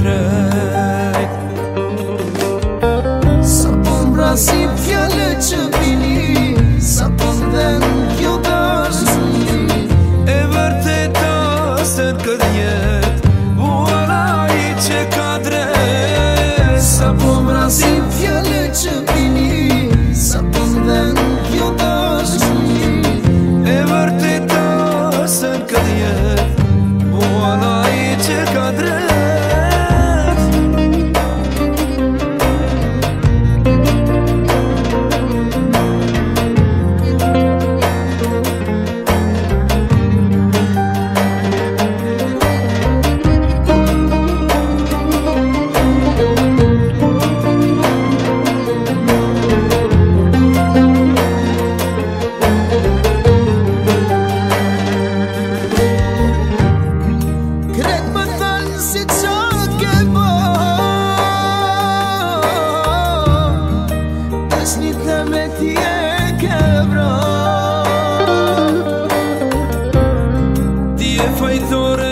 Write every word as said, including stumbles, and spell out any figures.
drejt. Sa po m'brasin fjale që vini, sa po m'dhen kjo dashni. E vërteta se në këtë jet Buana i që ka drejt. Sa po m'brasin fjale që vini, sa po m'dhen kjo dashni. E vërteta se në këtë jet Buana i që ka drejt. Me t'je kebra, Ti e fajtore